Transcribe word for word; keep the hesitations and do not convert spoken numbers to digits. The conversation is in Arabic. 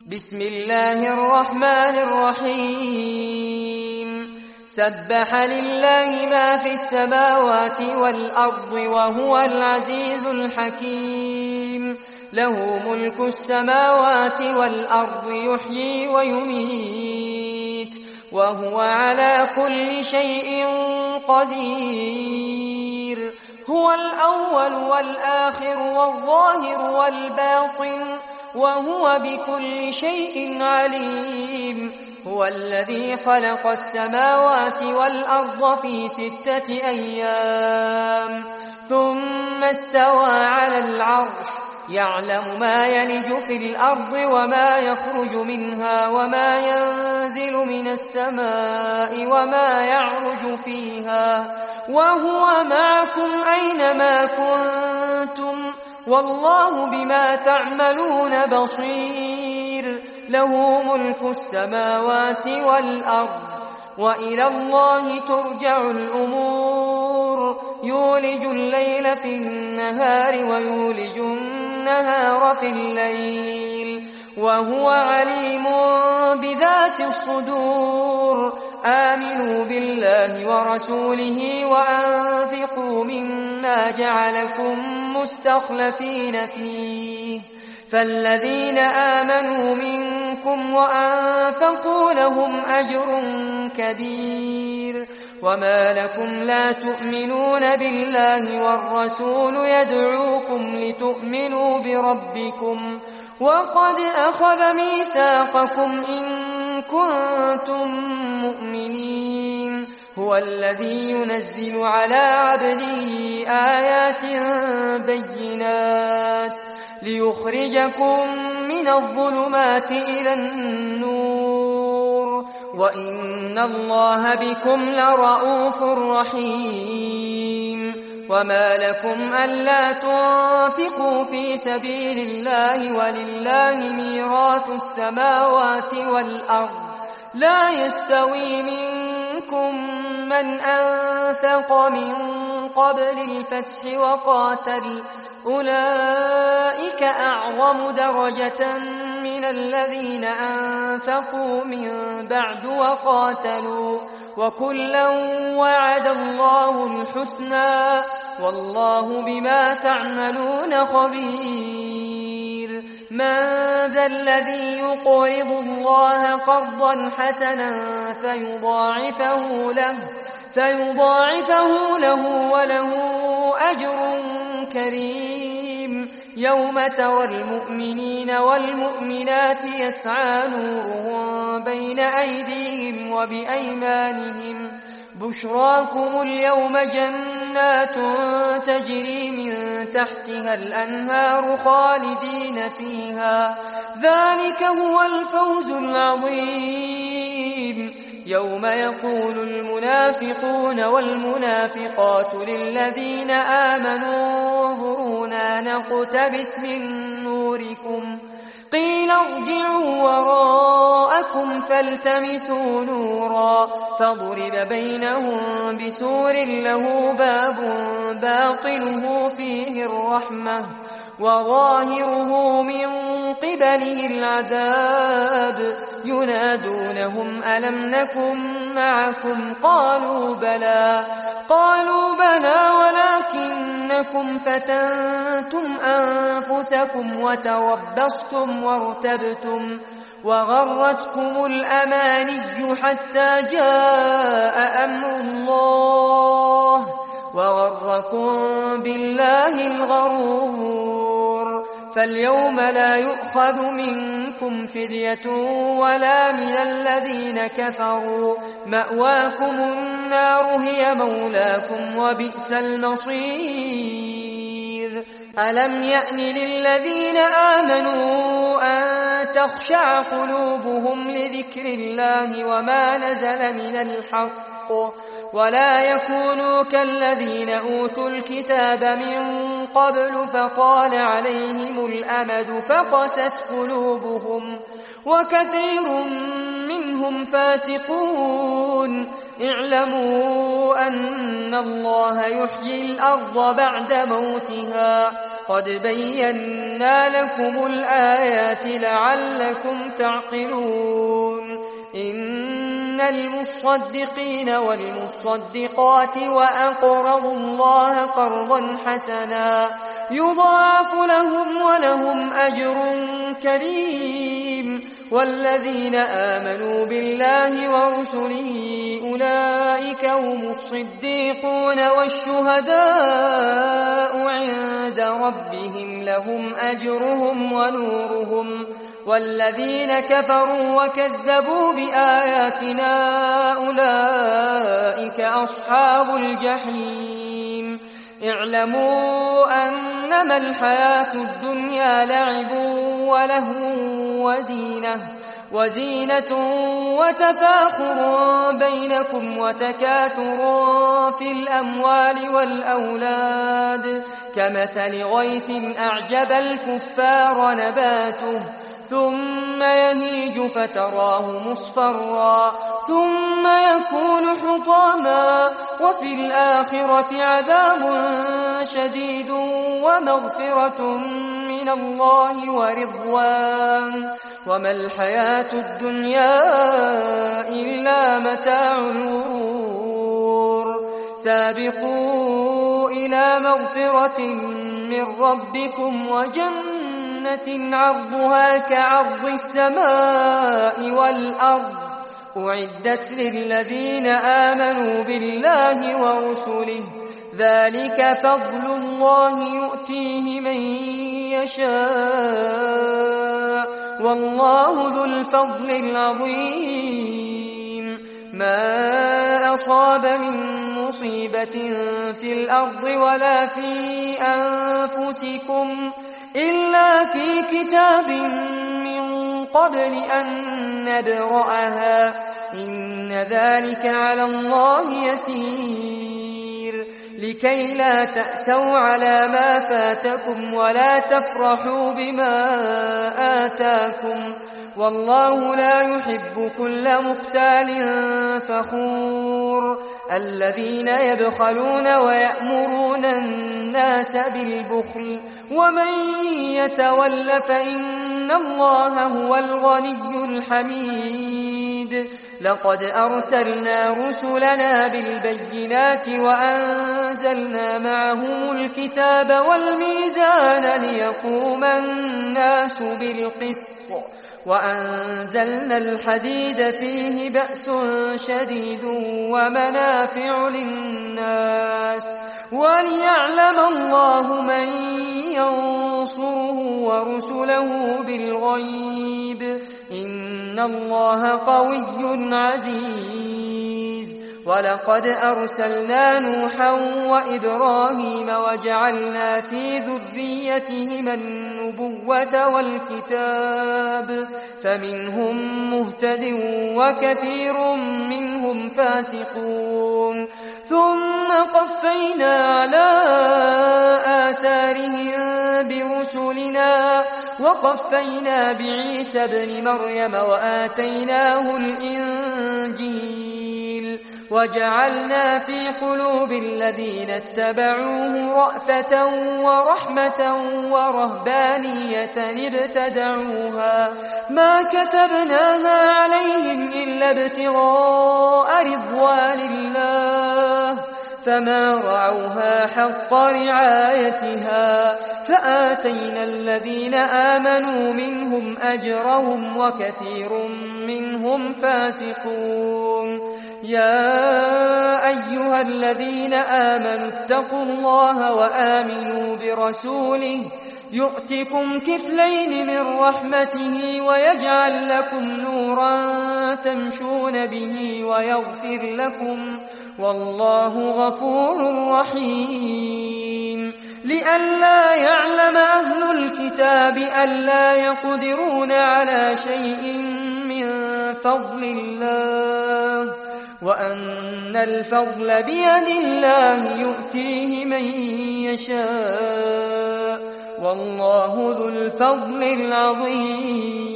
بسم الله الرحمن الرحيم سبح لله ما في السماوات والأرض وهو العزيز الحكيم له ملك السماوات والأرض يحيي ويميت وهو على كل شيء قدير هو الأول والآخر والظاهر والباطن وهو بكل شيء عليم هو الذي خلق السماوات والأرض في ستة أيام ثم استوى على العرش يعلم ما يلج في الأرض وما يخرج منها وما ينزل من السماء وما يعرج فيها وهو معكم أينما كنتم والله بما تعملون بصير له ملك السماوات والأرض وإلى الله ترجع الأمور يولج الليل في النهار ويولج النهار في الليل وهو عليم بذات الصدور آمنوا بالله ورسوله وأنفقوا مما جعلكم مستخلفين فيه فالذين آمنوا منكم وأنفقوا لهم أجر كبير وما لكم لا تؤمنون بالله والرسول يدعوكم لتؤمنوا بربكم وقد أخذ ميثاقكم إن كنتم مؤمنين هو الذي ينزل على عبده آيات بينات ليخرجكم من الظلمات إلى النور وإن الله بكم لرؤوف رحيم وما لكم ألا تنفقوا في سبيل الله ولله ميراث السماوات والأرض لا يستوي منكم من أنفق من قبل الفتح وقاتل أولئك أعظم درجة من الذين أنفقوا من بعد وقاتلوا وكلا وعد الله الحسنى والله بما تعملون خبير من ذا الذي يقرض الله قرضا حسنا فيضاعفه له فيضاعفه له وله أجر كريم يوم ترى المؤمنين والمؤمنات يسعى نورهم بين أيديهم وبأيمانهم بشراكم اليوم جنات تجري من تحتها الأنهار خالدين فيها ذلك هو الفوز العظيم يوم يقول المنافقون والمنافقات للذين آمنوا انظرونا نقتبس من نوركم قيل ارجعوا وراءكم فالتمسوا نورا فضرب بينهم بسور له باب باطنه فيه الرحمة وظاهره من قبله العذاب ينادونهم ألم نكن معكم قالوا بلى قالوا بلى ولكنكم فتنتم أنفسكم وتربصتم وارتبتم وغرتكم الأماني حتى جاء أمر الله وغركم بالله الغرور فاليوم لا يؤخذ منكم فدية ولا من الذين كفروا مأواكم النار هي مولاكم وبئس المصير ألم يأن للذين آمنوا أن تخشع قلوبهم لذكر الله وما نزل من الحق ولا يكونوا كالذين أوتوا الكتاب من قبل فطال عليهم الأمد فقست قلوبهم وكثير منهم فاسقون اعلموا أن الله يحيي الأرض بعد موتها قد بينا لكم الآيات لعلكم تعقلون إن المصدقين والمصدقات وأقرضوا الله قرضا حسنا يضاعف لهم ولهم أجر كريم والذين آمنوا بالله ورسله أولئك هم الصديقون والشهداء عند ربهم لهم أجرهم ونورهم والذين كفروا وكذبوا بآياتنا أولئك أصحاب الجحيم اعلموا أنما الحياة الدنيا لعب ولهو وزينة وزينة وتفاخر بينكم وتكاثر في الأموال والأولاد كمثل غيث أعجب الكفار نباته ثم يهيج فتراه مصفرا ثم يكون حطاما وفي الآخرة عذاب شديد ومغفرة من الله ورضوان وما الحياة الدنيا إلا متاع الغرور سابقوا إلى مغفرة من ربكم وجنة عرضها كعرض السماء والأرض أعدت للذين آمنوا بالله ورسله ذلك فضل الله يؤتيه من يشاء والله ذو الفضل العظيم ما أصاب من مصيبة في الأرض ولا في أنفسكم إلا في كتاب من قبل أن نبرأها إن ذلك على الله يسير لكي لا تأسوا على ما فاتكم ولا تفرحوا بما آتاكم والله لا يحب كل مختال فخور الذين يبخلون ويأمرون الناس بالبخل ومن يتول فإن الله هو الغني الحميد لقد أرسلنا رسلنا بالبينات وأنزلنا معهم الكتاب والميزان ليقوم الناس بالقسط وأنزلنا الحديد فيه بأس شديد ومنافع للناس وليعلم الله من ينصره ورسله بالغيب إن الله قوي عزيز ولقد أرسلنا نوحا وإبراهيم وجعلنا في ذريتهما النبوة والكتاب فمنهم مهتد وكثير منهم فاسقون ثم قفينا على آثارهم برسلنا وقفينا بعيسى ابن مريم وآتيناه الإنجيل وجعلنا في قلوب الذين اتبعوه رأفة ورحمة ورهبانية ابتدعوها ما كتبناها عليهم إلا ابتغاء رضوان الله فما رعوها حق رعايتها فآتينا الذين آمنوا منهم أجرهم وكثير منهم فاسقون يا أيها الذين آمنوا اتقوا الله وآمنوا برسوله يؤتكم كفلين من رحمته ويجعل لكم نورا تمشون به ويغفر لكم والله غفور رحيم لئلا يعلم أهل الكتاب ألا يقدرون على شيء من فضل الله وأن الفضل بيد الله يؤتيه من يشاء والله ذو الفضل العظيم